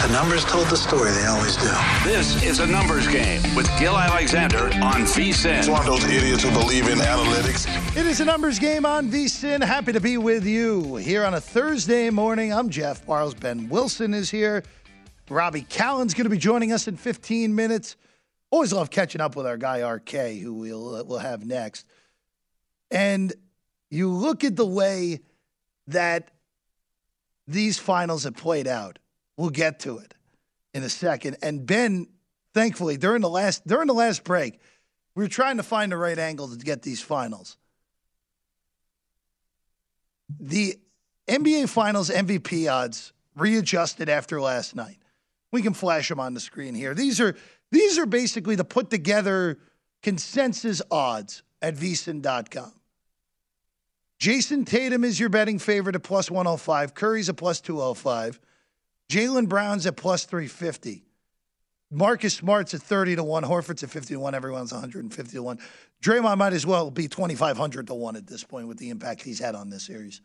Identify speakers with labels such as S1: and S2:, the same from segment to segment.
S1: numbers told the story. They always do.
S2: This is A Numbers Game with Gil Alexander on VSiN.
S3: It's one of those idiots who believe in analytics.
S4: It is A Numbers Game on VSiN. Happy to be with you here on a Thursday morning. I'm Jeff Parles. Ben Wilson is here. Robbie Callen's going to be joining us in 15 minutes. Always love catching up with our guy RK, who we'll have next. And you look at the way that these finals have played out. We'll get to it in a second. And Ben, thankfully, during the last break, we were trying to find the right angle to get these finals. The NBA Finals MVP odds readjusted after last night. We can flash them on the screen here. These are basically the put together consensus odds at VSiN.com. Jason Tatum is your betting favorite at plus 105. Curry's at plus 205. Jaylen Brown's at plus 350. Marcus Smart's at 30-1. Horford's at 50-1. Everyone's 150-1. Draymond might as well be 2,500-1 at this point with the impact he's had on this series.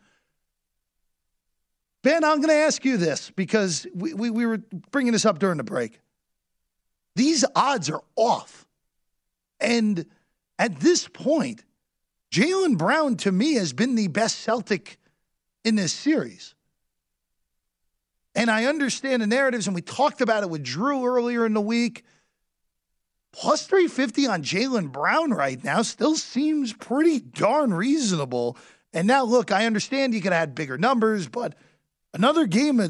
S4: Ben, I'm going to ask you this because we were bringing this up during the break. These odds are off. And at this point, Jaylen Brown, to me, has been the best Celtic in this series. And I understand the narratives, and we talked about it with Drew earlier in the week. Plus 350 on Jaylen Brown right now still seems pretty darn reasonable. And now, look, I understand you can add bigger numbers, but another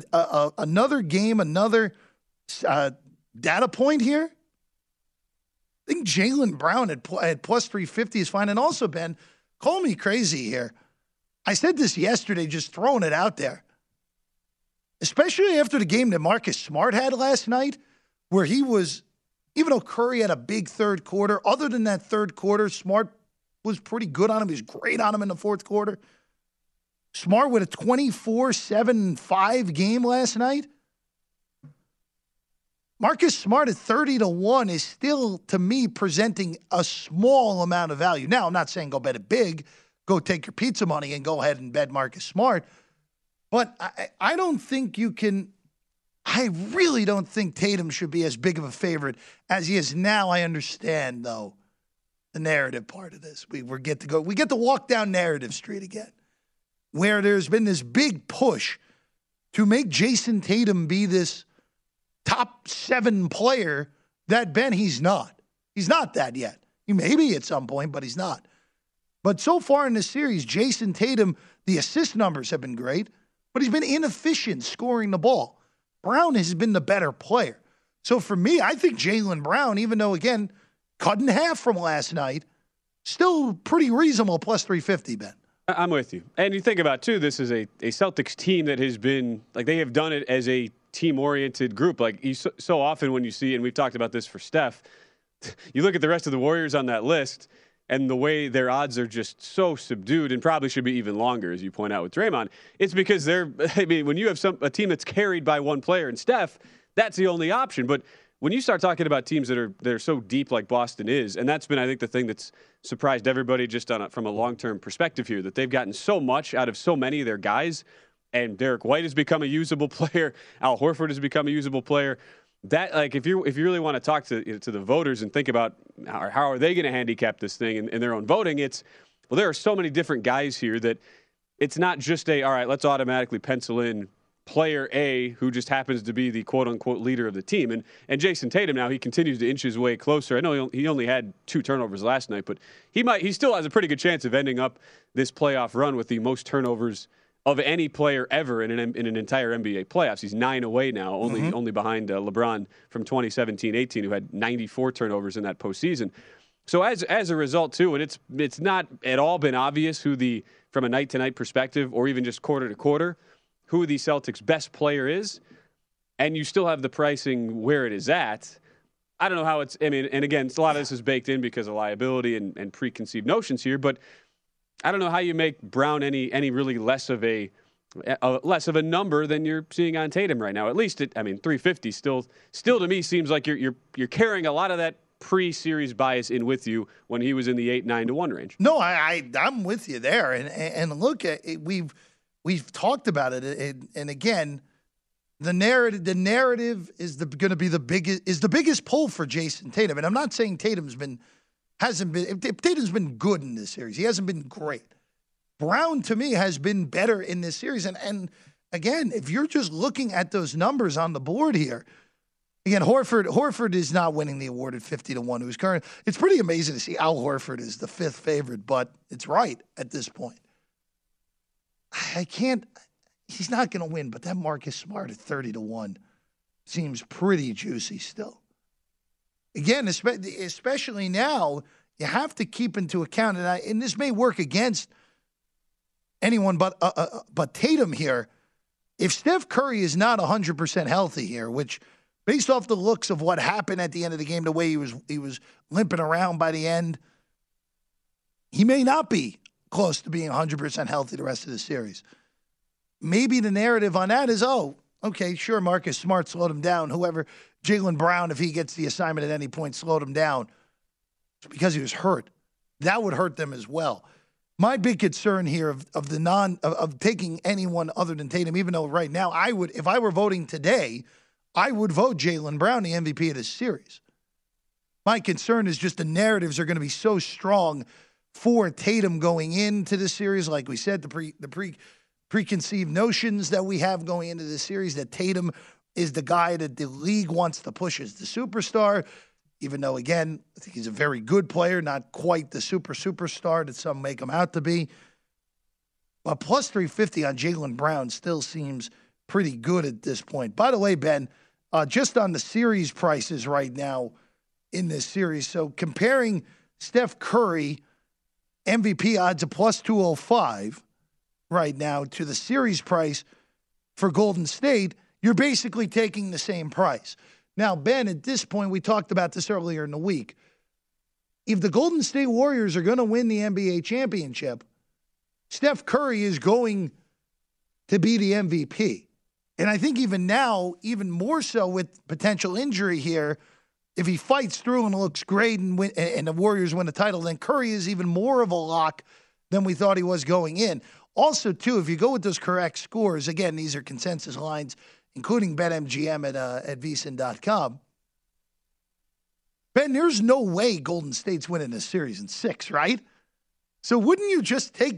S4: data point here. I think Jaylen Brown at plus 350 is fine. And also, Ben, call me crazy here. I said this yesterday, just throwing it out there. Especially after the game that Marcus Smart had last night, where he was, even though Curry had a big third quarter, other than that third quarter, Smart was pretty good on him. He was great on him in the fourth quarter. Smart with a 24-7-5 game last night. Marcus Smart at 30-1 is still, to me, presenting a small amount of value. Now, I'm not saying go bet it big. Go take your pizza money and go ahead and bet Marcus Smart. But I don't think you can – I really don't think Tatum should be as big of a favorite as he is now. I understand, though, the narrative part of this. We get to walk down narrative street again, where there's been this big push to make Jason Tatum be this – top 7 player that, Ben, he's not. He's not that yet. He may be at some point, but he's not. But so far in this series, Jason Tatum, the assist numbers have been great, but he's been inefficient scoring the ball. Brown has been the better player. So for me, I think Jaylen Brown, even though, again, cut in half from last night, still pretty reasonable plus 350, Ben.
S5: I'm with you. And you think about, too, this is a Celtics team that has been, like, they have done it as a team-oriented group. Like, so often when you see, and we've talked about this for Steph, you look at the rest of the Warriors on that list, and the way their odds are just so subdued and probably should be even longer, as you point out with Draymond, it's because when you have a team that's carried by one player and Steph, that's the only option. But when you start talking about teams that are so deep like Boston is, and that's been, I think, the thing that's surprised everybody just from a long-term perspective here, that they've gotten so much out of so many of their guys. And Derek White has become a usable player. Al Horford has become a usable player. That, like, if you really want to talk to the voters and think about how are they going to handicap this thing in their own voting, there are so many different guys here that it's not just all right, let's automatically pencil in player A who just happens to be the quote-unquote leader of the team. And Jason Tatum now, he continues to inch his way closer. I know he only had 2 turnovers last night, but he still has a pretty good chance of ending up this playoff run with the most turnovers of any player ever in an entire NBA playoffs. He's 9 away now, only behind LeBron from 2017-18, who had 94 turnovers in that postseason. So as a result, too, and it's not at all been obvious from a night-to-night perspective or even just quarter-to-quarter, who the Celtics' best player is, and you still have the pricing where it is at. I don't know how and again, a lot of this is baked in because of liability and preconceived notions here, but I don't know how you make Brown any really less of a number than you're seeing on Tatum right now. At least 350 still to me seems like you're carrying a lot of that pre-series bias in with you when he was in the 8-9-1 range.
S4: No, I'm with you there. And look, we've talked about it. And again, The narrative is going to be the biggest pull for Jason Tatum. And I'm not saying Tatum's been good in this series. He hasn't been great. Brown, to me, has been better in this series. And again, if you're just looking at those numbers on the board here, again, Horford is not winning the award at 50-1. Who's current? It's pretty amazing to see Al Horford is the fifth favorite, but it's right at this point. He's not going to win, but that Marcus Smart at 30-1 seems pretty juicy still. Again, especially now, you have to keep into account, and this may work against anyone but Tatum here. If Steph Curry is not 100% healthy here, which based off the looks of what happened at the end of the game, the way he was limping around by the end, he may not be close to being 100% healthy the rest of the series. Maybe the narrative on that is, oh, okay, sure, Marcus Smart slowed him down. Whoever, Jaylen Brown, if he gets the assignment at any point, slowed him down. It's because he was hurt. That would hurt them as well. My big concern here of taking anyone other than Tatum, even though right now if I were voting today, I would vote Jaylen Brown the MVP of this series. My concern is just the narratives are going to be so strong for Tatum going into this series. Like we said, the preconceived notions that we have going into this series, that Tatum is the guy that the league wants to push as the superstar, even though, again, I think he's a very good player, not quite the superstar that some make him out to be. But plus 350 on Jaylen Brown still seems pretty good at this point. By the way, Ben, just on the series prices right now in this series, so comparing Steph Curry MVP odds of plus 205 right now to the series price for Golden State, you're basically taking the same price. Now, Ben, at this point, we talked about this earlier in the week. If the Golden State Warriors are going to win the NBA championship, Steph Curry is going to be the MVP. And I think even now, even more so with potential injury here, if he fights through and looks great and the Warriors win the title, then Curry is even more of a lock than we thought he was going in. Also, too, if you go with those correct scores, again, these are consensus lines, including BetMGM at VSiN.com. Ben, there's no way Golden State's winning this series in 6, right? So wouldn't you just take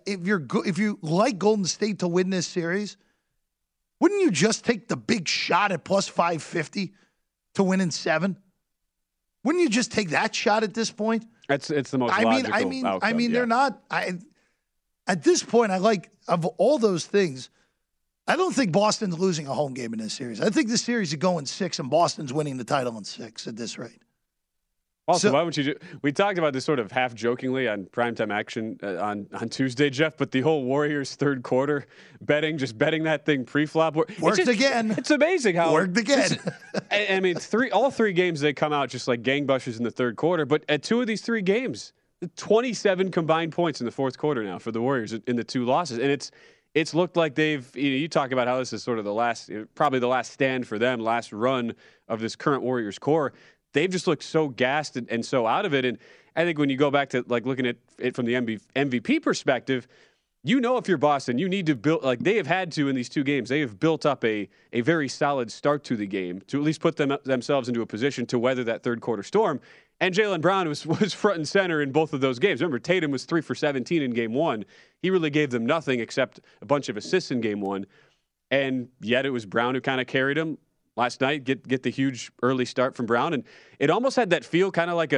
S4: if you like Golden State to win this series, wouldn't you just take the big shot at plus 550 to win in 7? Wouldn't you just take that shot at this point?
S5: It's the most logical outcome,
S4: they're not. At this point, of all those things, I don't think Boston's losing a home game in this series. I think this series is going 6, and Boston's winning the title in 6 at this rate.
S5: Also, why wouldn't you we talked about this sort of half-jokingly on Primetime Action on Tuesday, Jeff, but the whole Warriors third quarter betting that thing pre-flop.
S4: Worked again.
S5: It's amazing how
S4: worked again.
S5: I mean, all 3 games, they come out just like gangbusters in the third quarter, but at 2 of these 3 games, 27 combined points in the fourth quarter now for the Warriors in the 2 losses. And it's looked like you talk about how this is sort of probably the last stand for them, last run of this current Warriors core. They've just looked so gassed and so out of it. And I think when you go back to looking at it from the MVP perspective, if you're Boston, you need to build, they have had to in these 2 games, they have built up a very solid start to the game to at least put themselves into a position to weather that third quarter storm. And Jaylen Brown was front and center in both of those games. Remember, Tatum was 3 for 17 in game 1. He really gave them nothing except a bunch of assists in game 1. And yet it was Brown who kind of carried him last night, get the huge early start from Brown. And it almost had that feel kind of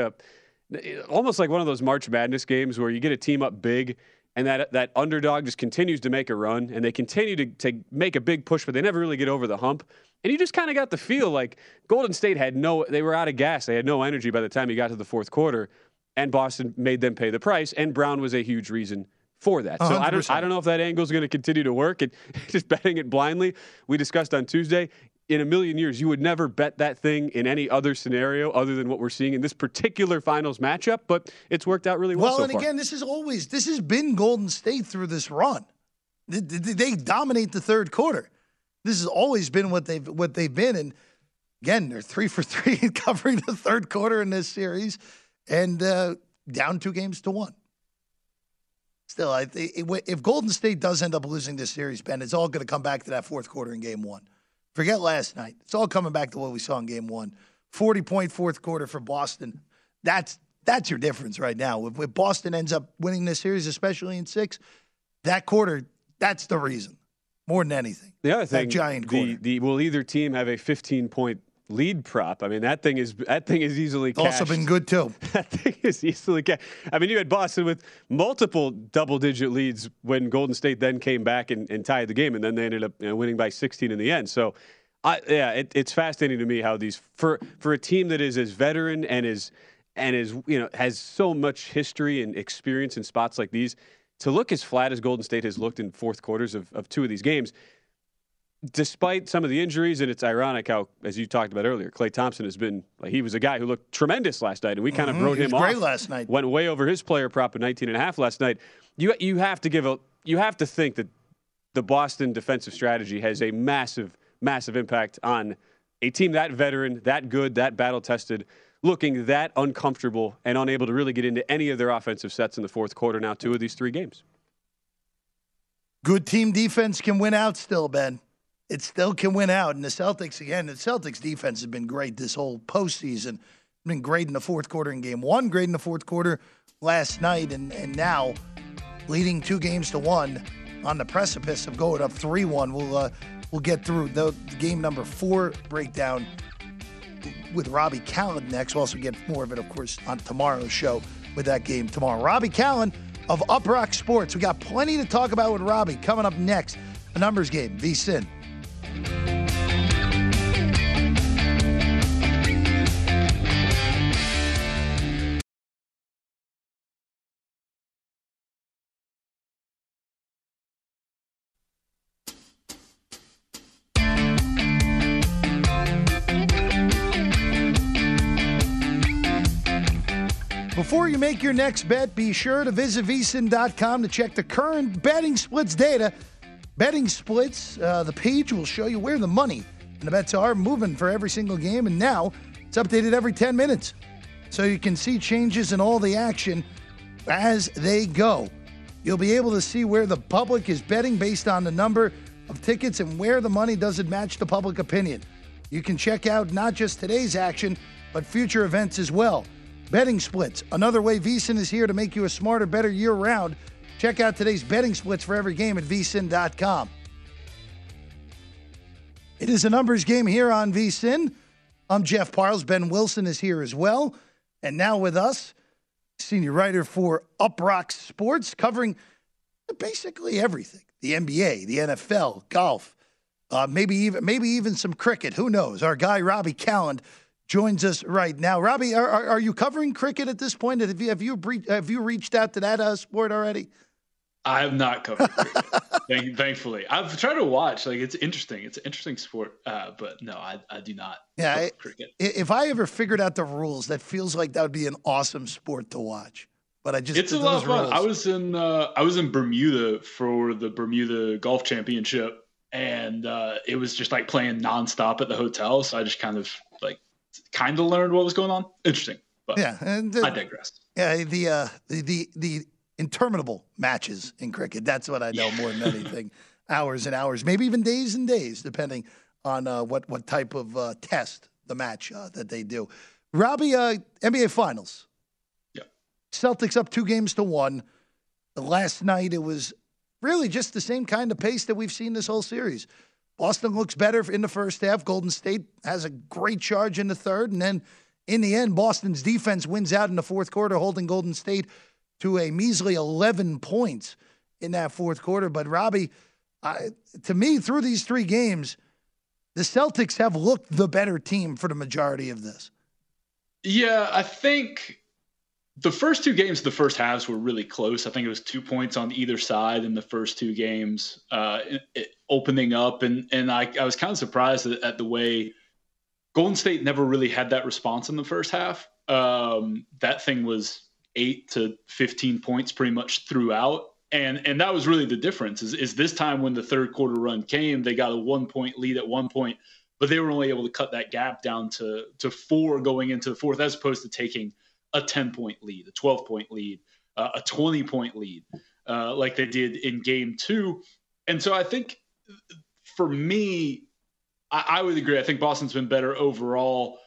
S5: almost like one of those March Madness games where you get a team up big and that underdog just continues to make a run and they continue to make a big push, but they never really get over the hump. And you just kind of got the feel like Golden State they were out of gas. They had no energy by the time you got to the fourth quarter, and Boston made them pay the price, and Brown was a huge reason for that. So 100%. I don't know if that angle is going to continue to work. And just betting it blindly, we discussed on Tuesday, in a million years, you would never bet that thing in any other scenario other than what we're seeing in this particular finals matchup, but it's worked out really well so far.
S4: Well, and again, this has been Golden State through this run. They dominate the third quarter. This has always been what they've been. And again, they're 3 for 3 in covering the third quarter in this series and down 2-1. Still, if Golden State does end up losing this series, Ben, it's all going to come back to that fourth quarter in game 1. Forget last night. It's all coming back to what we saw in game one. 40-point fourth quarter for Boston. That's your difference right now. If Boston ends up winning this series, especially in 6, that quarter, that's the reason more than anything.
S5: The other thing,
S4: that giant quarter.
S5: Will either team have a 15-point lead prop? I mean, that thing is easily cashed.
S4: Also been good too.
S5: That thing is easily cashed. I mean, you had Boston with multiple double-digit leads when Golden State then came back and tied the game, and then they ended up winning by 16 in the end. So, it's fascinating to me how these for a team that is as veteran and is has so much history and experience in spots like these, to look as flat as Golden State has looked in fourth quarters of 2 of these games. Despite some of the injuries, and it's ironic how, as you talked about earlier, Klay Thompson has been he was a guy who looked tremendous last night, and we kind of wrote him off.
S4: Great last night.
S5: Went way over his player prop of 19.5 last night. You have to think that the Boston defensive strategy has a massive impact on a team that veteran, that good, that battle tested, looking that uncomfortable and unable to really get into any of their offensive sets in the fourth quarter. Now 2 of these 3 games.
S4: Good team defense can win out still, Ben. It still can win out. And the Celtics defense has been great this whole postseason. Been great in the fourth quarter in game 1, great in the fourth quarter last night, and now leading 2-1 on the precipice of going up 3-1. We'll get through the game number 4 breakdown with Robbie Callan next. We'll also get more of it, of course, on tomorrow's show with that game tomorrow. Robbie Callan of Uprock Sports. We got plenty to talk about with Robbie coming up next. A numbers game, VSiN. Before you make your next bet, be sure to visit vsin.com to check the current betting splits data. Betting splits, the page will show you where the money and the bets are moving for every single game, and now it's updated every 10 minutes. So you can see changes in all the action as they go. You'll be able to see where the public is betting based on the number of tickets and where the money doesn't match the public opinion. You can check out not just today's action, but future events as well. Betting splits, another way VSiN is here to make you a smarter, better year-round. Check out today's betting splits for every game at vsin.com. It is a numbers game here on VSiN. I'm Jeff Parles. Ben Wilson is here as well. And now with us, senior writer for Uprock Sports, covering basically everything. The NBA, the NFL, golf, maybe even some cricket. Who knows? Our guy, Robbie Callan, joins us right now. Robbie, are you covering cricket at this point? Have you reached out to that sport already?
S6: I have not covered cricket, thankfully. I've tried to watch. It's interesting. It's an interesting sport, but no, I do not cover cricket. If
S4: I ever figured out the rules, that feels like that would be an awesome sport to watch. But it's
S6: a lot of fun. I was in Bermuda for the Bermuda Golf Championship, and it was just like playing nonstop at the hotel. So I just kind of learned what was going on. Interesting, but I digress.
S4: Yeah, the interminable matches in cricket. That's what I know more than anything. Hours and hours, maybe even days and days, depending on what type of test the match that they do. Robbie, NBA Finals.
S6: Yeah.
S4: Celtics up 2-1. Last night it was really just the same kind of pace that we've seen this whole series. Boston looks better in the first half. Golden State has a great charge in the third. And then in the end, Boston's defense wins out in the fourth quarter, holding Golden State to a measly 11 points in that fourth quarter. But, Robbie, to me, through these 3 games, the Celtics have looked the better team for the majority of this.
S6: Yeah, I think the first 2 games, the first halves were really close. I think it was 2 points on either side in the first 2 games opening up. And I was kind of surprised at the way Golden State never really had that response in the first half. That thing was 8 to 15 points pretty much throughout. And that was really the difference is this time when the third quarter run came, they got a 1-point lead at one point, but they were only able to cut that gap down to 4 going into the fourth, as opposed to taking a 10-point lead, a 12-point lead, a 20-point lead, like they did in game 2. And so I think for me, I would agree. I think Boston's been better overall.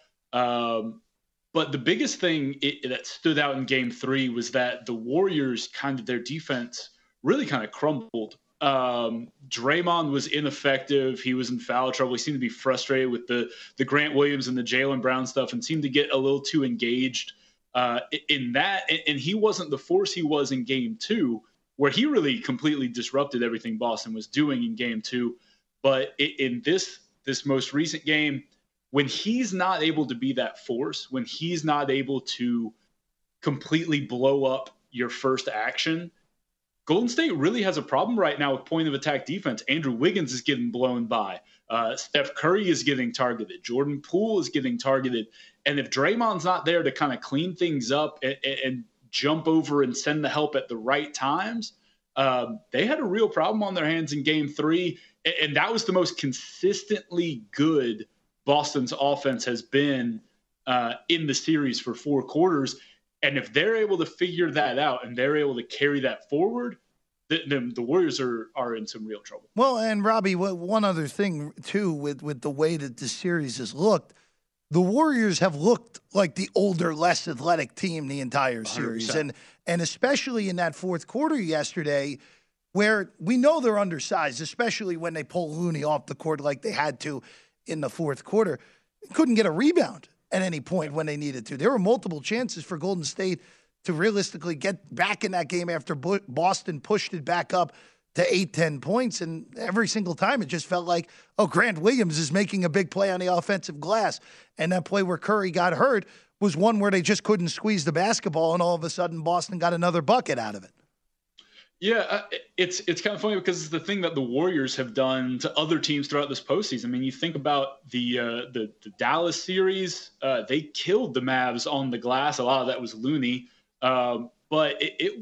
S6: But the biggest thing that stood out in game 3 was that the Warriors their defense really kind of crumbled. Draymond was ineffective. He was in foul trouble. He seemed to be frustrated with the Grant Williams and the Jaylen Brown stuff and seemed to get a little too engaged in that. And he wasn't the force he was in game 2, where he really completely disrupted everything Boston was doing in game 2. But in this most recent game, when he's not able to be that force, when he's not able to completely blow up your first action, Golden State really has a problem right now with point of attack defense. Andrew Wiggins is getting blown by. Steph Curry is getting targeted. Jordan Poole is getting targeted. And if Draymond's not there to kind of clean things up and jump over and send the help at the right times, they had a real problem on their hands in game 3. And that was the most consistently good Boston's offense has been in the series for 4 quarters. And if they're able to figure that out and they're able to carry that forward, then the Warriors are in some real trouble.
S4: Well, and Robbie, one other thing, too, with the way that the series has looked, the Warriors have looked like the older, less athletic team the entire series.
S6: 100%.
S4: And especially in that fourth quarter yesterday, where we know they're undersized, especially when they pull Looney off the court like they had to in the fourth quarter. Couldn't get a rebound at any point when they needed to. There were multiple chances for Golden State to realistically get back in that game after Boston pushed it back up to 8-10 points. And every single time it just felt like, oh, Grant Williams is making a big play on the offensive glass. And that play where Curry got hurt was one where they just couldn't squeeze the basketball, and all of a sudden Boston got another bucket out of it.
S6: Yeah, it's kind of funny because it's the thing that the Warriors have done to other teams throughout this postseason. I mean, you think about the Dallas series; they killed the Mavs on the glass. A lot of that was Looney, but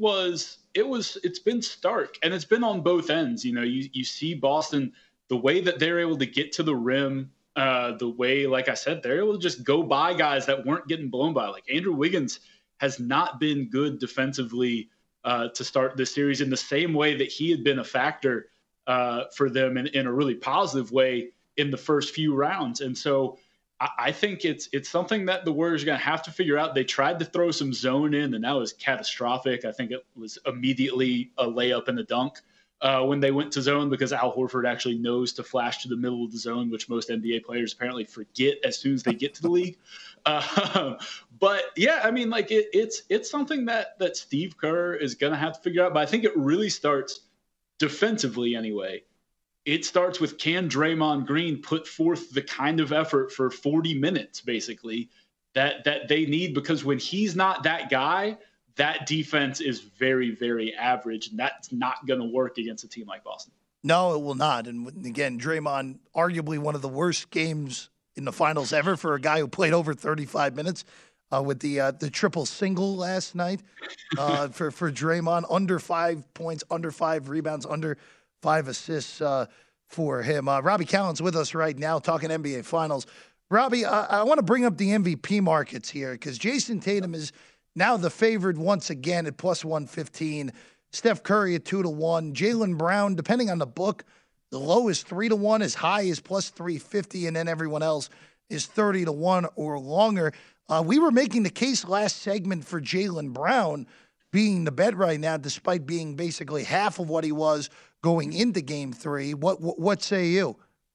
S6: it's been stark, and it's been on both ends. You know, you see Boston, the way that they're able to get to the rim, the way, like I said, they're able to just go by guys that weren't getting blown by. Like Andrew Wiggins has not been good defensively to start this series in the same way that he had been a factor for them in a really positive way in the first few rounds. And so I think it's something that the Warriors are going to have to figure out. They tried to throw some zone in, and that was catastrophic. I think it was immediately a layup and a dunk when they went to zone, because Al Horford actually knows to flash to the middle of the zone, which most NBA players apparently forget as soon as they get to the league. But yeah, I mean, like it's something that Steve Kerr is going to have to figure out. But I think it really starts defensively anyway. It starts with, can Draymond Green put forth the kind of effort for 40 minutes, basically, that they need? Because when he's not that guy, that defense is very, very average, and that's not going to work against a team like Boston.
S4: No, it will not. And again, Draymond, arguably one of the worst games in the finals ever for a guy who played over 35 minutes with the triple single last night for Draymond. Under 5 points, under 5 rebounds, under 5 assists for him. Robbie Callen's with us right now talking NBA Finals. Robbie, I want to bring up the MVP markets here because Jason Tatum is now the favorite once again at plus 115. Steph Curry at 2-1. Jaylen Brown, depending on the book, the low is 3-1, as high is plus 350, and then everyone else is 30-1 or longer. We were making the case last segment for Jaylen Brown being the bet right now, despite being basically half of what he was going into Game 3. What say you?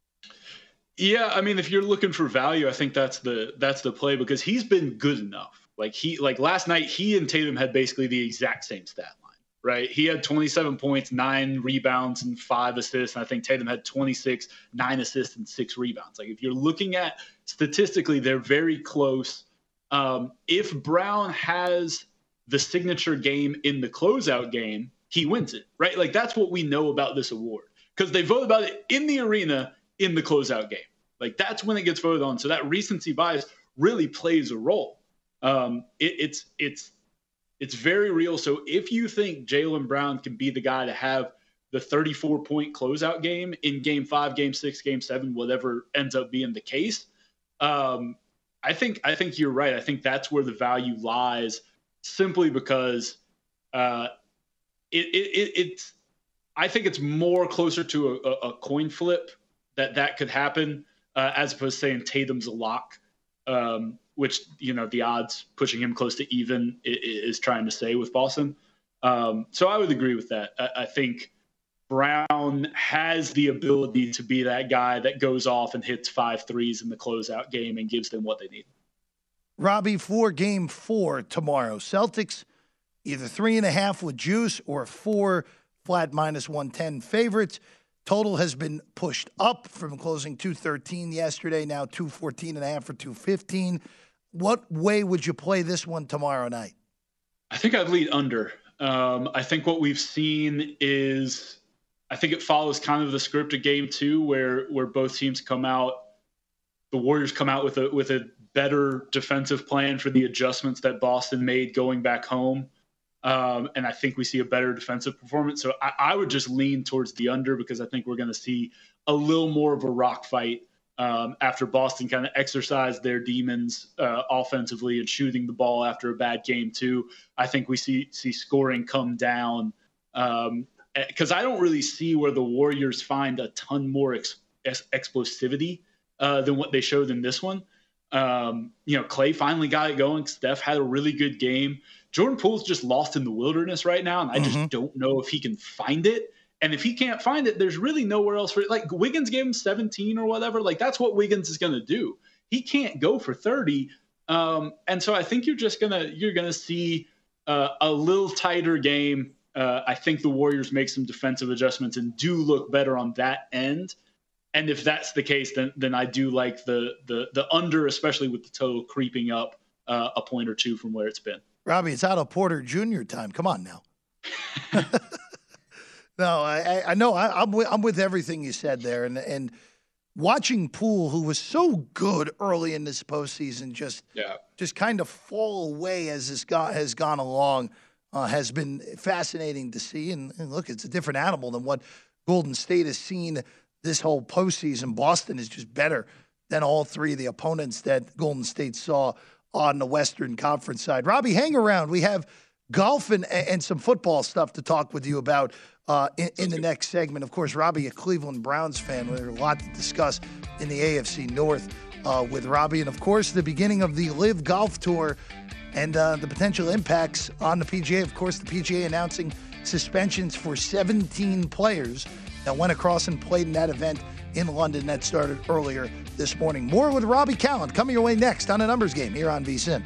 S6: Yeah, I mean, if you're looking for value, I think that's the play, because he's been good enough. Like last night, he and Tatum had basically the exact same stat line, right? He had 27 points, 9 rebounds, and 5 assists. And I think Tatum had 26, 9 assists, and 6 rebounds. Like, if you're looking at statistically, they're very close. If Brown has the signature game in the closeout game, he wins it, right? Like, that's what we know about this award, because they vote about it in the arena in the closeout game. Like, that's when it gets voted on. So that recency bias really plays a role. It's very real. So if you think Jaylen Brown can be the guy to have the 34-point closeout game in Game 5, Game 6, Game 7, whatever ends up being the case, I think you're right. I think that's where the value lies, simply because I think it's more closer to a coin flip that could happen. as opposed to saying Tatum's a lock, which, the odds pushing him close to even is trying to say with Boston. So I would agree with that. I think Brown has the ability to be that guy that goes off and hits 5 threes in the closeout game and gives them what they need.
S4: Robbie, for game 4 tomorrow, Celtics either 3.5 with juice or 4 flat -110 favorites. Total has been pushed up from closing 213 yesterday, now 214.5 for 215. What way would you play this one tomorrow night?
S6: I think I'd lead under. I think what we've seen is, I think it follows kind of the script of game 2 where both teams come out. The Warriors come out with a better defensive plan for the adjustments that Boston made going back home. And I think we see a better defensive performance. So I would just lean towards the under, because I think we're going to see a little more of a rock fight after Boston kind of exercised their demons offensively and shooting the ball after a bad game 2. I think we see scoring come down, because I don't really see where the Warriors find a ton more explosivity than what they showed in this one. Clay finally got it going. Steph had a really good game. Jordan Poole's just lost in the wilderness right now, and I just don't know if he can find it. And if he can't find it, there's really nowhere else for it. Like, Wiggins gave him 17 or whatever. Like, that's what Wiggins is going to do. He can't go for 30. And so I think you're going to see a little tighter game. I think the Warriors make some defensive adjustments and do look better on that end. And if that's the case, then I do like the under, especially with the total creeping up a point or two from where it's been.
S4: Robbie, it's Otto Porter Jr. time. Come on now. No, I know. I'm with everything you said there. And watching Poole, who was so good early in this postseason, just kind of fall away as this has gone along, has been fascinating to see. And look, it's a different animal than what Golden State has seen this whole postseason. Boston is just better than all 3 of the opponents that Golden State saw on the Western Conference side. Robbie, hang around. We have golf and some football stuff to talk with you about in the next segment. Of course, Robbie, a Cleveland Browns fan. There's a lot to discuss in the AFC North with Robbie. And, of course, the beginning of the LIV Golf Tour and the potential impacts on the PGA. Of course, the PGA announcing suspensions for 17 players that went across and played in that event in London that started earlier this morning. More with Robbie Callan coming your way next on A Numbers Game here on VSiN.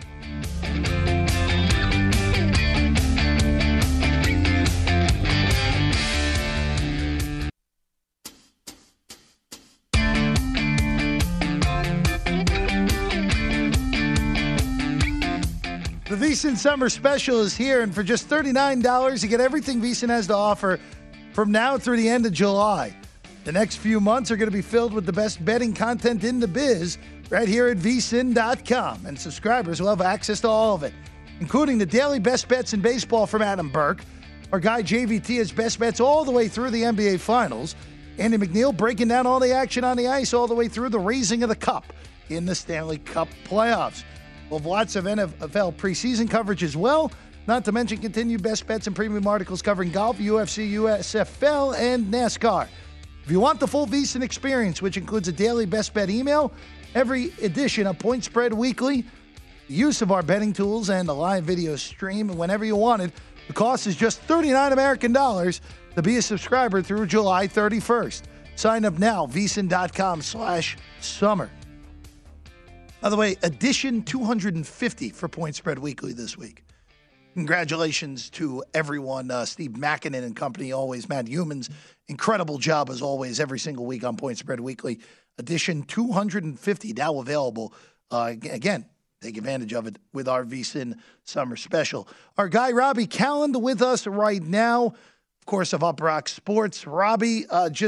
S4: The VSiN Summer Special is here, and for just $39, you get everything VSiN has to offer from now through the end of July. The next few months are going to be filled with the best betting content in the biz right here at vsin.com. And subscribers will have access to all of it, including the daily best bets in baseball from Adam Burke. Our guy JVT has best bets all the way through the NBA Finals. Andy McNeil breaking down all the action on the ice all the way through the raising of the cup in the Stanley Cup playoffs. We'll have lots of NFL preseason coverage as well, not to mention continued best bets and premium articles covering golf, UFC, USFL, and NASCAR. If you want the full VSiN experience, which includes a daily best bet email, every edition of Point Spread Weekly, the use of our betting tools, and a live video stream whenever you want it, the cost is just $39 American dollars to be a subscriber through July 31st. Sign up now, vsin.com/summer. By the way, edition 250 for Point Spread Weekly this week. Congratulations to everyone, Steve Makinen and company, always Matt Humans. Incredible job, as always, every single week on Point Spread Weekly. Edition 250, now available. Again, take advantage of it with our VSiN Summer Special. Our guy, Robbie Callan, with us right now, of course, of Uprock Sports. Robbie,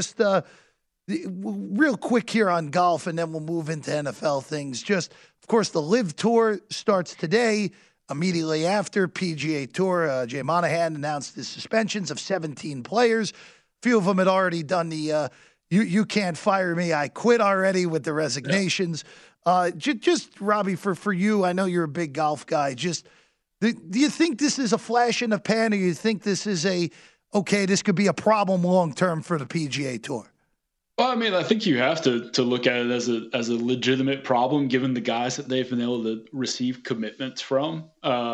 S4: real quick here on golf, and then we'll move into NFL things. Just, of course, the LIV Tour starts today. Immediately after PGA Tour, Jay Monahan announced the suspensions of 17 players. A few of them had already done the you can't fire me, I quit already with the resignations. Just Robbie, for you, I know you're a big golf guy. Just do you think this is a flash in the pan, or you think this is this could be a problem long term for the PGA Tour?
S6: Well, I mean, I think you have to look at it as a legitimate problem, given the guys that they've been able to receive commitments from.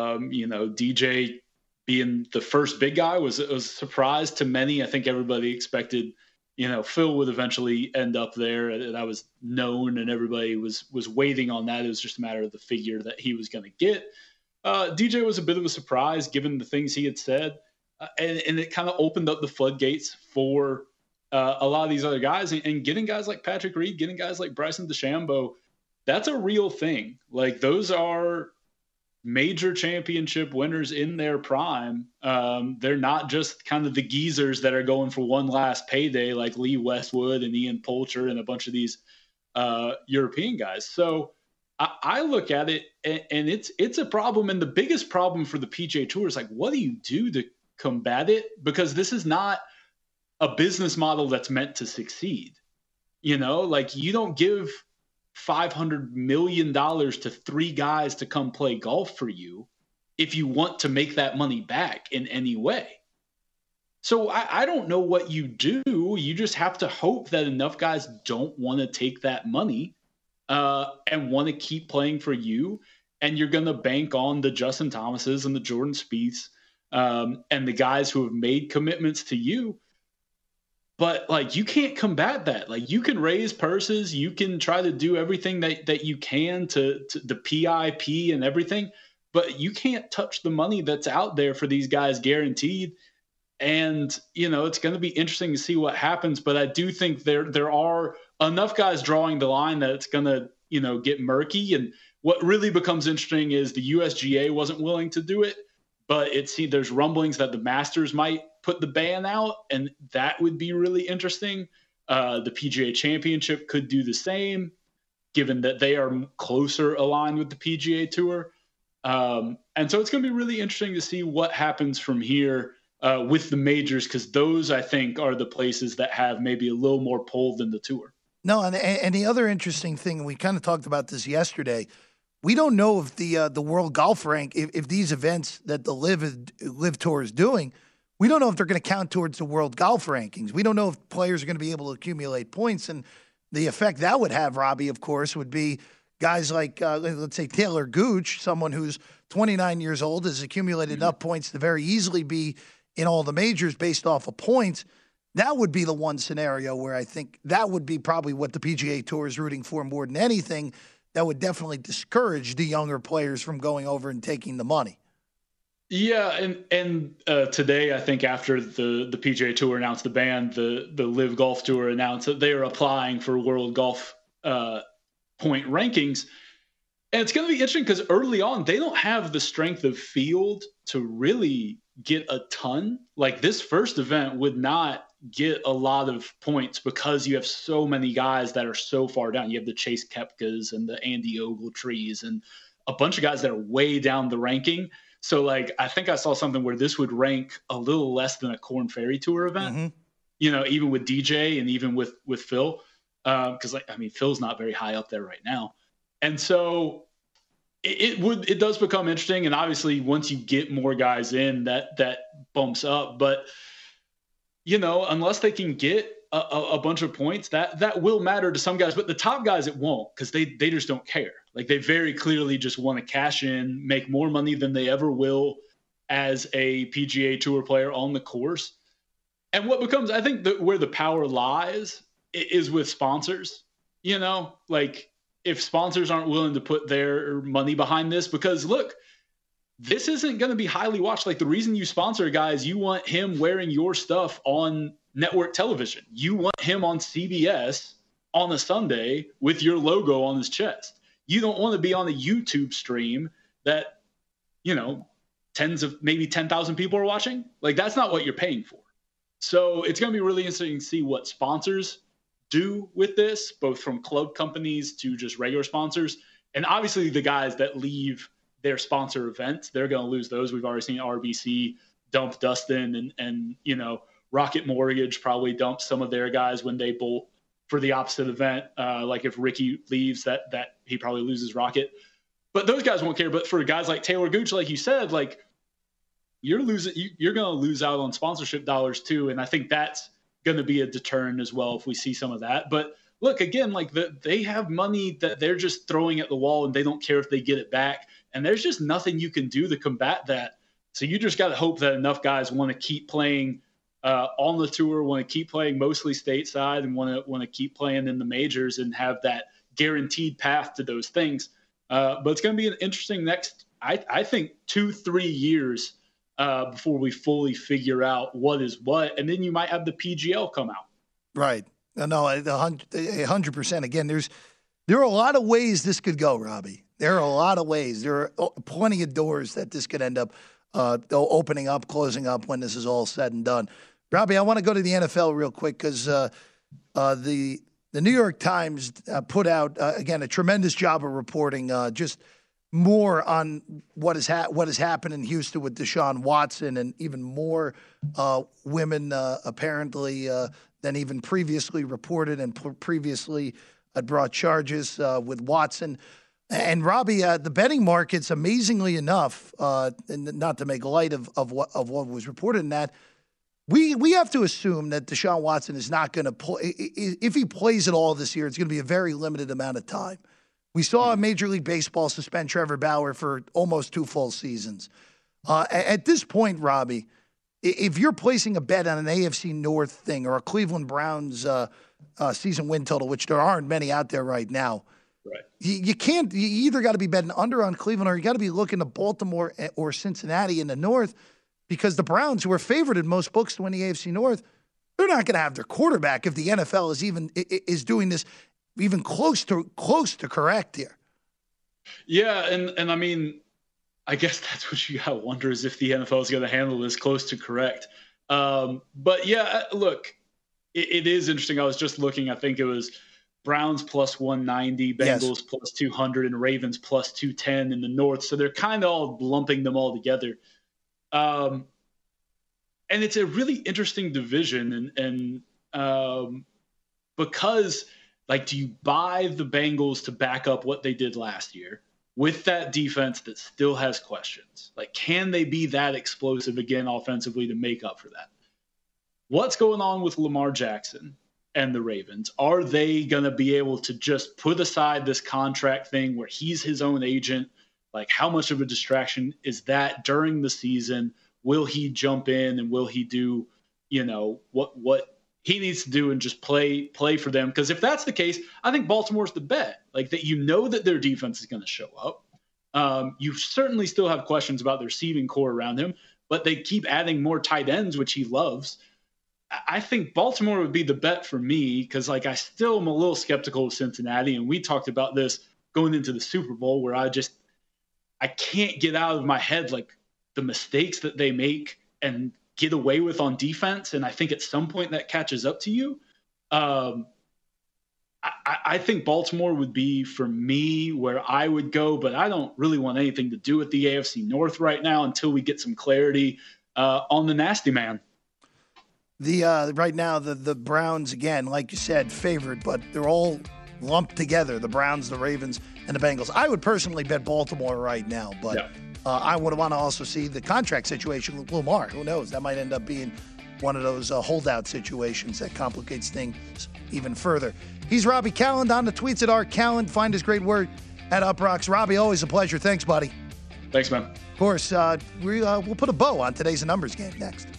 S6: DJ being the first big guy was a surprise to many. I think everybody expected, Phil would eventually end up there. That was known, and everybody was waiting on that. It was just a matter of the figure that he was going to get. DJ was a bit of a surprise, given the things he had said, and it kind of opened up the floodgates for a lot of these other guys, and getting guys like Patrick Reed, getting guys like Bryson DeChambeau, that's a real thing. Like, those are major championship winners in their prime. They're not just kind of the geezers that are going for one last payday like Lee Westwood and Ian Poulter and a bunch of these European guys. So I look at it, and it's a problem. And the biggest problem for the PGA Tour is, like, what do you do to combat it? Because this is not a business model that's meant to succeed. Like, you don't give $500 million to 3 guys to come play golf for you if you want to make that money back in any way. So I don't know what you do. You just have to hope that enough guys don't want to take that money and want to keep playing for you. And you're going to bank on the Justin Thomases and the Jordan Spieths and the guys who have made commitments to you. But, like, you can't combat that. Like, you can raise purses, you can try to do everything that you can to the PIP and everything, but you can't touch the money that's out there for these guys guaranteed. And, it's going to be interesting to see what happens. But I do think there are enough guys drawing the line that it's going to, get murky. And what really becomes interesting is the USGA wasn't willing to do it, but there's rumblings that the Masters might put the ban out, and that would be really interesting. The PGA Championship could do the same, given that they are closer aligned with the PGA Tour. And so it's going to be really interesting to see what happens from here with the majors, because those, I think, are the places that have maybe a little more pull than the Tour.
S4: No, and the other interesting thing, we kind of talked about this yesterday, we don't know if the World Golf Rank, if these events that the Live Tour is doing, we don't know if they're going to count towards the World Golf Rankings. We don't know if players are going to be able to accumulate points. And the effect that would have, Robbie, of course, would be guys like, let's say, Taylor Gooch, someone who's 29 years old, has accumulated enough points to very easily be in all the majors based off of points. That would be the one scenario where I think that would be probably what the PGA Tour is rooting for more than anything. That would definitely discourage the younger players from going over and taking the money.
S6: Yeah, and today, I think after the PGA Tour announced the ban, the Live Golf Tour announced that they are applying for World Golf point rankings. And it's going to be interesting because early on, they don't have the strength of field to really get a ton. Like, this first event would not get a lot of points because you have so many guys that are so far down. You have the Chase Koepkas and the Andy Ogletrees and a bunch of guys that are way down the ranking. So, like, I think I saw something where this would rank a little less than a Korn Ferry Tour event, even with DJ and even with Phil. Because, Phil's not very high up there right now. And so it does become interesting. And obviously, once you get more guys in, that bumps up. But, unless they can get a bunch of points, that will matter to some guys. But the top guys, it won't, because they just don't care. Like, they very clearly just want to cash in, make more money than they ever will as a PGA Tour player on the course. And what becomes, I think, where the power lies is with sponsors. Like, if sponsors aren't willing to put their money behind this, because look, this isn't going to be highly watched. Like, the reason you sponsor a guy is you want him wearing your stuff on network television. You want him on CBS on a Sunday with your logo on his chest. You don't want to be on a YouTube stream that, tens of maybe 10,000 people are watching. Like, that's not what you're paying for. So it's going to be really interesting to see what sponsors do with this, both from club companies to just regular sponsors. And obviously the guys that leave their sponsor events, they're going to lose those. We've already seen RBC dump Dustin and Rocket Mortgage probably dump some of their guys when they bolt for the opposite event. Like, if Ricky leaves, that he probably loses Rocket. But those guys won't care. But for guys like Taylor Gooch, like you said, like, you're going to lose out on sponsorship dollars too. And I think that's going to be a deterrent as well if we see some of that. But look, again, like they have money that they're just throwing at the wall and they don't care if they get it back. And there's just nothing you can do to combat that. So you just got to hope that enough guys want to keep playing on the tour, want to keep playing mostly stateside, and want to keep playing in the majors and have that guaranteed path to those things. But it's going to be an interesting next, I think, 2-3 years before we fully figure out what is what. And then you might have the PGL come out.
S4: Right. No, 100%. Again, there are a lot of ways this could go, Robbie. There are a lot of ways. There are plenty of doors that this could end up opening up, closing up when this is all said and done. Robbie, I want to go to the NFL real quick because the New York Times put out, again, a tremendous job of reporting just more on what has happened in Houston with Deshaun Watson, and even more women apparently than even previously reported and previously had brought charges with Watson. And Robbie, the betting markets, amazingly enough, and not to make light of what was reported in that, we have to assume that Deshaun Watson is not going to play. If he plays at all this year, it's going to be a very limited amount of time. We saw Major League Baseball suspend Trevor Bauer for almost 2 full seasons. At this point, Robbie, if you're placing a bet on an AFC North thing or a Cleveland Browns season win total, which there aren't many out there right now,
S6: right?
S4: You can't. You either got to be betting under on Cleveland, or you got to be looking to Baltimore or Cincinnati in the North, because the Browns, who are favored in most books to win the AFC North, they're not going to have their quarterback if the NFL is doing this even close to correct here.
S6: Yeah, and I mean, I guess that's what you got to wonder, is if the NFL is going to handle this close to correct. But yeah, look, it is interesting. I was just looking. I think it was Browns plus 190, Bengals plus 200, and Ravens plus 210 in the North. So they're kind of all lumping them all together. And it's a really interesting division. And because, like, do you buy the Bengals to back up what they did last year with that defense that still has questions? Like, can they be that explosive again offensively to make up for that? What's going on with Lamar Jackson and the Ravens? Are they going to be able to just put aside this contract thing where he's his own agent? Like, how much of a distraction is that during the season? Will he jump in and will he do, what he needs to do and just play for them? Because if that's the case, I think Baltimore's the bet. Like, that that their defense is going to show up. You certainly still have questions about the receiving core around him, but they keep adding more tight ends, which he loves. I think Baltimore would be the bet for me, because, like, I still am a little skeptical of Cincinnati, and we talked about this going into the Super Bowl, where I can't get out of my head, like, the mistakes that they make and get away with on defense. And I think at some point that catches up to you. I think Baltimore would be, for me, where I would go, but I don't really want anything to do with the AFC North right now until we get some clarity on the nasty man.
S4: Right now, the Browns, again, like you said, favored, but they're all lumped together, the Browns, the Ravens, and the Bengals. I would personally bet Baltimore right now, but I would want to also see the contract situation with Lamar. Who knows? That might end up being one of those holdout situations that complicates things even further. He's Robbie Calland on the tweets at @RCalland. Find his great work at UpRocks. Robbie, always a pleasure. Thanks, buddy.
S6: Thanks, man.
S4: Of course, we'll put a bow on today's numbers game next.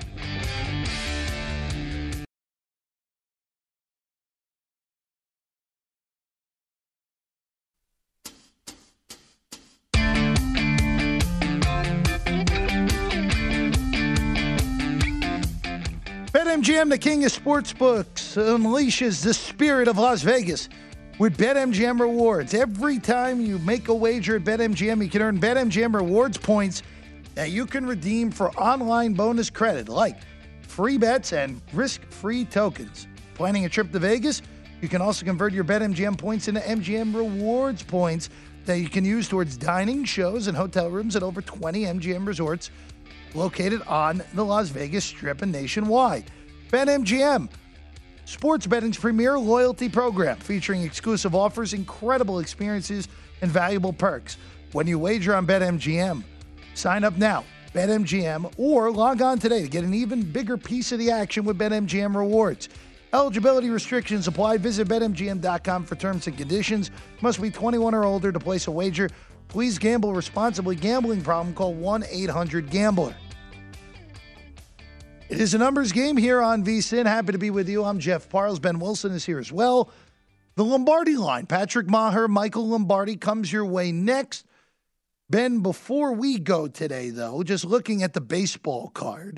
S4: BetMGM, the king of sportsbooks, unleashes the spirit of Las Vegas with BetMGM rewards. Every time you make a wager at BetMGM, you can earn BetMGM rewards points that you can redeem for online bonus credit, like free bets and risk-free tokens. Planning a trip to Vegas? You can also convert your BetMGM points into MGM rewards points that you can use towards dining, shows, and hotel rooms at over 20 MGM resorts located on the Las Vegas Strip and nationwide. BetMGM, sports betting's premier loyalty program, featuring exclusive offers, incredible experiences, and valuable perks. When you wager on BetMGM, sign up now BetMGM, or log on today to get an even bigger piece of the action with BetMGM Rewards. Eligibility restrictions apply. Visit BetMGM.com for terms and conditions. Must be 21 or older to place a wager. Please gamble responsibly. Gambling problem, call 1-800-GAMBLER. It is a numbers game here on VSiN. Happy to be with you. I'm Jeff Parles. Ben Wilson is here as well. The Lombardi line. Patrick Maher, Michael Lombardi comes your way next. Ben, before we go today, though, just looking at the baseball card,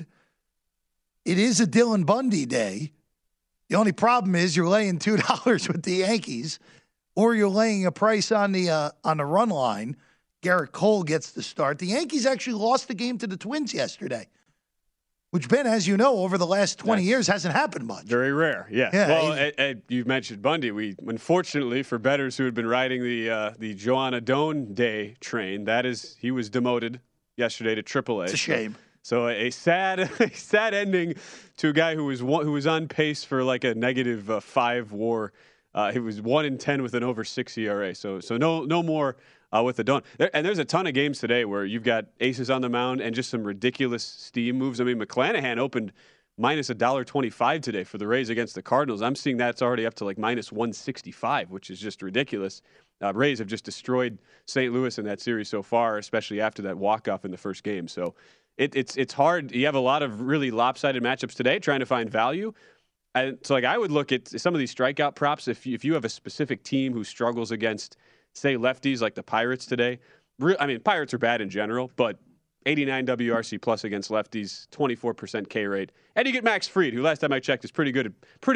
S4: it is a Dylan Bundy day. The only problem is you're laying $2 with the Yankees, or you're laying a price on the run line. Garrett Cole gets the start. The Yankees actually lost the game to the Twins yesterday, which, Ben, as you know, over the last 20 years hasn't happened much.
S5: Very rare, yeah. Well, you mentioned Bundy. We, unfortunately, for bettors who had been riding the Joanna Doan Day train, he was demoted yesterday to AAA.
S4: It's a shame.
S5: So a sad ending to a guy who was on pace for like a negative 5 WAR. He was 1-10 with an over 6 ERA. So no more with the Dawn. And there's a ton of games today where you've got aces on the mound and just some ridiculous steam moves. I mean, McClanahan opened minus $1.25 today for the Rays against the Cardinals. I'm seeing that's already up to like minus 165, which is just ridiculous. Rays have just destroyed St. Louis in that series so far, especially after that walk-off in the first game. So it's hard. You have a lot of really lopsided matchups today trying to find value. And so, like, I would look at some of these strikeout props. If you have a specific team who struggles against, say, lefties like the Pirates today. I mean, Pirates are bad in general, but 89 WRC plus against lefties, 24% K rate. And you get Max Fried, who last time I checked is pretty good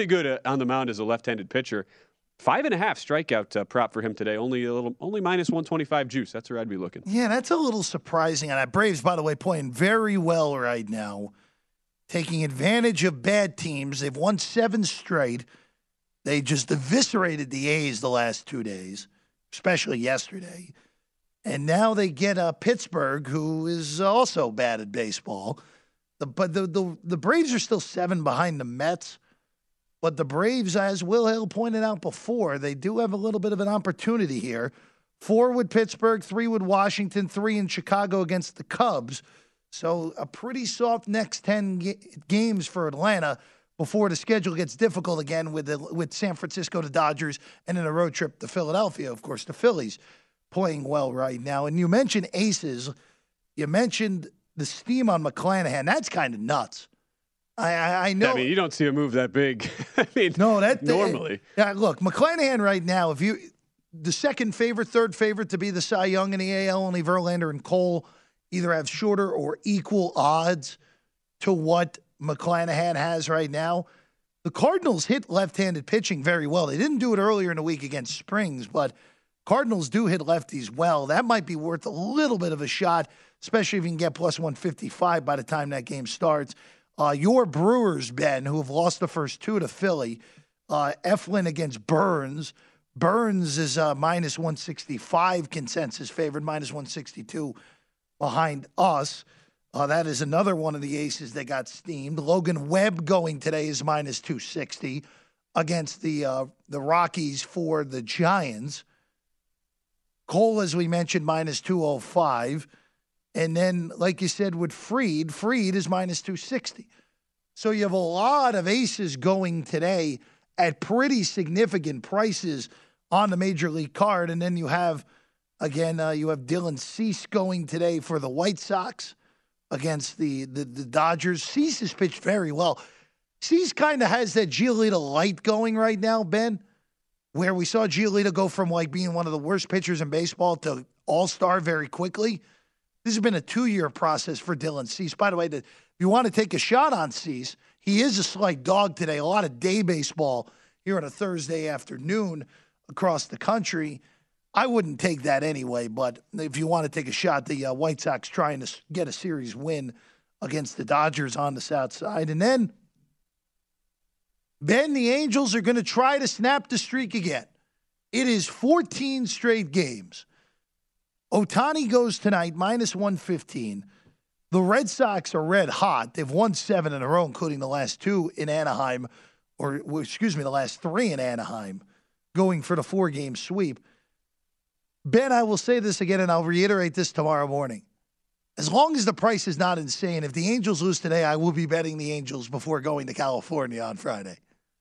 S5: on the mound as a left-handed pitcher. 5.5 strikeout prop for him today. Only minus 125 juice. That's where I'd be looking.
S4: Yeah, that's a little surprising. And Braves, by the way, playing very well right now, taking advantage of bad teams. They've won 7 straight. They just eviscerated the A's the last 2 days, especially yesterday. And now they get Pittsburgh, who is also bad at baseball. But the Braves are still 7 behind the Mets. But the Braves, as Will Hill pointed out before, they do have a little bit of an opportunity here. 4 with Pittsburgh, 3 with Washington, 3 in Chicago against the Cubs. So a pretty soft next 10 games for Atlanta before the schedule gets difficult again with San Francisco, the Dodgers, and then a road trip to Philadelphia. Of course, the Phillies playing well right now. And you mentioned aces. You mentioned the steam on McClanahan. That's kind of nuts. I know.
S5: I mean, you don't see a move that big. I mean,
S4: no, that
S5: normally.
S4: Look, McClanahan right now, the second favorite, third favorite to be the Cy Young in the AL, only Verlander and Cole either have shorter or equal odds to what McClanahan has right now. The Cardinals hit left-handed pitching very well. They didn't do it earlier in the week against Springs, but Cardinals do hit lefties well. That might be worth a little bit of a shot, especially if you can get plus 155 by the time that game starts. Your Brewers, Ben, who have lost the first 2 to Philly, Eflin against Burns. Burns is minus 165 consensus favored, minus 162 behind us. That is another one of the aces that got steamed. Logan Webb going today is minus 260 against the Rockies for the Giants. Cole, as we mentioned, minus 205. And then, like you said, with Fried is minus 260. So you have a lot of aces going today at pretty significant prices on the Major League card. And then you have, again, you have Dylan Cease going today for the White Sox against the Dodgers. Cease has pitched very well. Cease kind of has that Giolito light going right now, Ben, where we saw Giolito go from like being one of the worst pitchers in baseball to all-star very quickly. This has been a 2-year process for Dylan Cease. By the way, if you want to take a shot on Cease, he is a slight dog today. A lot of day baseball here on a Thursday afternoon across the country. I wouldn't take that anyway, but if you want to take a shot, the White Sox trying to get a series win against the Dodgers on the south side. And then, Ben, the Angels are going to try to snap the streak again. It is 14 straight games. Ohtani goes tonight, minus 115. The Red Sox are red hot. They've won 7 in a row, including the last 2 in Anaheim, the last 3 in Anaheim, going for the 4-game sweep. Ben, I will say this again, and I'll reiterate this tomorrow morning. as long as the price is not insane, if the Angels lose today, I will be betting the Angels before going to California on Friday.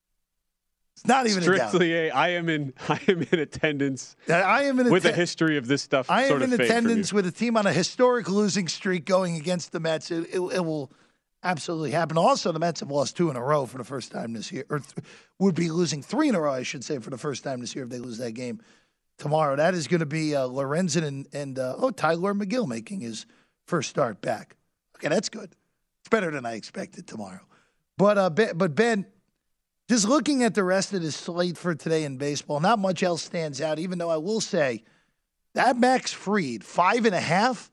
S4: It's not even
S5: strictly I am in attendance.
S4: I am in
S5: with a history of this stuff.
S4: I am in attendance with a team on a historic losing streak going against the Mets. It will absolutely happen. Also, the Mets have lost 2 in a row for the first time this year, or would be losing 3 in a row, I should say, for the first time this year if they lose that game tomorrow. That is going to be Lorenzen and Tyler McGill making his first start back. Okay, that's good. It's better than I expected tomorrow. But Ben, just looking at the rest of the slate for today in baseball, not much else stands out, even though I will say that Max Fried, 5.5,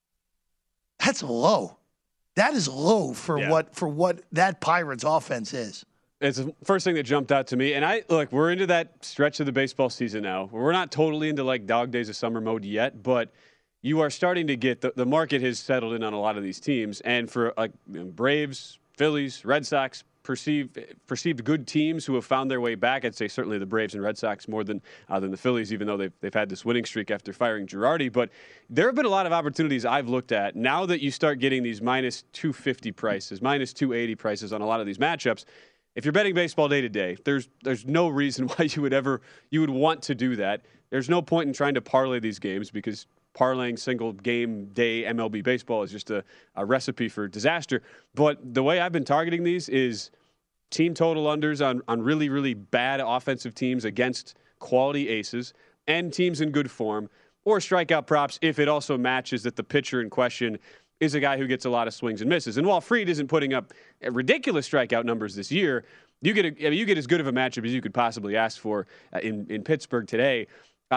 S4: that's low. That is low for what that Pirates offense is.
S5: It's the first thing that jumped out to me. And we're into that stretch of the baseball season now. We're not totally into like dog days of summer mode yet, but you are starting to get the market has settled in on a lot of these teams. And for Braves, Phillies, Red Sox, perceived good teams who have found their way back. I'd say certainly the Braves and Red Sox more than the Phillies, even though they've had this winning streak after firing Girardi. But there have been a lot of opportunities I've looked at. Now that you start getting these minus 250 prices, minus 280 prices on a lot of these matchups, if you're betting baseball day to day, there's no reason why you would want to do that. There's no point in trying to parlay these games because parlaying single game day MLB baseball is just a recipe for disaster. But the way I've been targeting these is team total unders on really, really bad offensive teams against quality aces and teams in good form, or strikeout props if it also matches that the pitcher in question is a guy who gets a lot of swings and misses. And while Fried isn't putting up ridiculous strikeout numbers this year, you get as good of a matchup as you could possibly ask for in Pittsburgh today.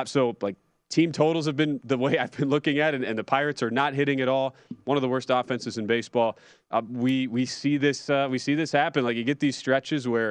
S5: Team totals have been the way I've been looking at it, and the Pirates are not hitting at all. One of the worst offenses in baseball. We see this happen. Like you get these stretches where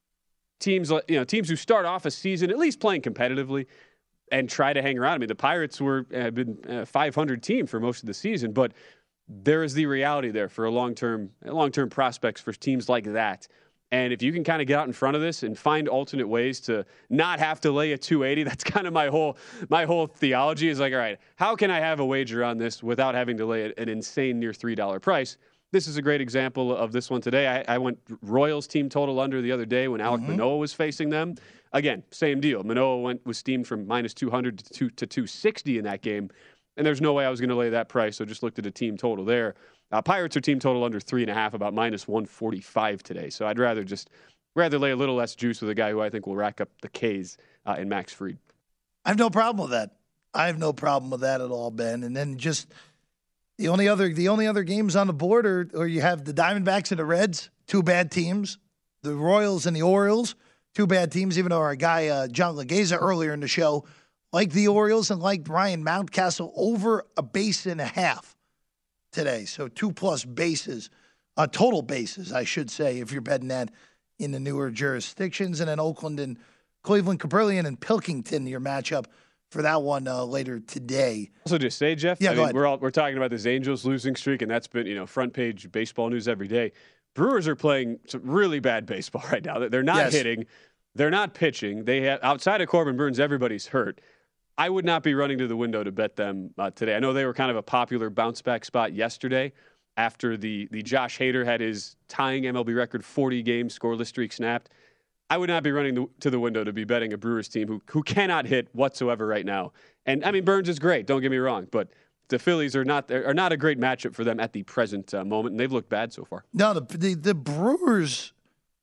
S5: teams who start off a season at least playing competitively and try to hang around. I mean, the Pirates have been a 500 team for most of the season, but there is the reality there for long-term prospects for teams like that. And if you can kind of get out in front of this and find alternate ways to not have to lay a 280, that's kind of my whole theology is like, all right, how can I have a wager on this without having to lay an insane near $3 price? This is a great example of this one today. I went Royals team total under the other day when Alek Manoah was facing them. Again, same deal. Manoah was steamed from minus 200 to 260 in that game, and there's no way I was going to lay that price, so just looked at a team total there. Pirates are team total under 3.5, about minus 145 today. So I'd rather lay a little less juice with a guy who I think will rack up the Ks in Max Fried.
S4: I have no problem with that. I have no problem with that at all, Ben. And then just the only other games on the board are you have the Diamondbacks and the Reds, 2 bad teams. The Royals and the Orioles, 2 bad teams, even though our guy John Legeza earlier in the show liked the Orioles and liked Ryan Mountcastle over 1.5 bases today. So 2+ bases, total bases, I should say, if you're betting that in the newer jurisdictions. And then Oakland and Cleveland, Caprillion and Pilkington, your matchup for that one later today.
S5: Also, just say, Jeff,
S4: go ahead.
S5: We're talking about this Angels losing streak, and that's been front page baseball news every day. Brewers are playing some really bad baseball right now. They're not hitting, they're not pitching. They have, outside of Corbin Burns, everybody's hurt. I would not be running to the window to bet them today. I know they were kind of a popular bounce-back spot yesterday after the Josh Hader had his tying MLB record 40-game scoreless streak snapped. I would not be running to the window to be betting a Brewers team who cannot hit whatsoever right now. And, I mean, Burns is great, don't get me wrong, but the Phillies are not a great matchup for them at the present moment, and they've looked bad so far.
S4: No, the Brewers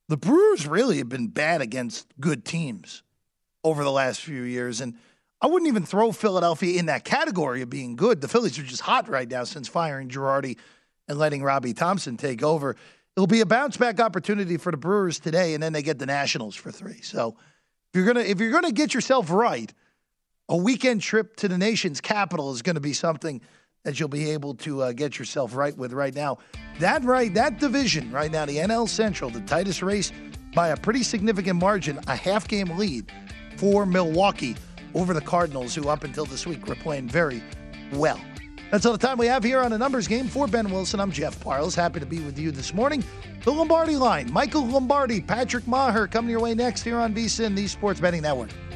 S4: really have been bad against good teams over the last few years, and I wouldn't even throw Philadelphia in that category of being good. The Phillies are just hot right now since firing Girardi and letting Robbie Thompson take over. It'll be a bounce-back opportunity for the Brewers today, and then they get the Nationals for 3. So if you're gonna get yourself right, a weekend trip to the nation's capital is going to be something that you'll be able to get yourself right with right now. That division right now, the NL Central, the tightest race by a pretty significant margin, a half-game lead for Milwaukee over the Cardinals, who up until this week were playing very well. That's all the time we have here on The Numbers Game. For Ben Wilson, I'm Jeff Parles. Happy to be with you this morning. The Lombardi Line, Michael Lombardi, Patrick Maher coming your way next here on VSiN, the Sports Betting Network.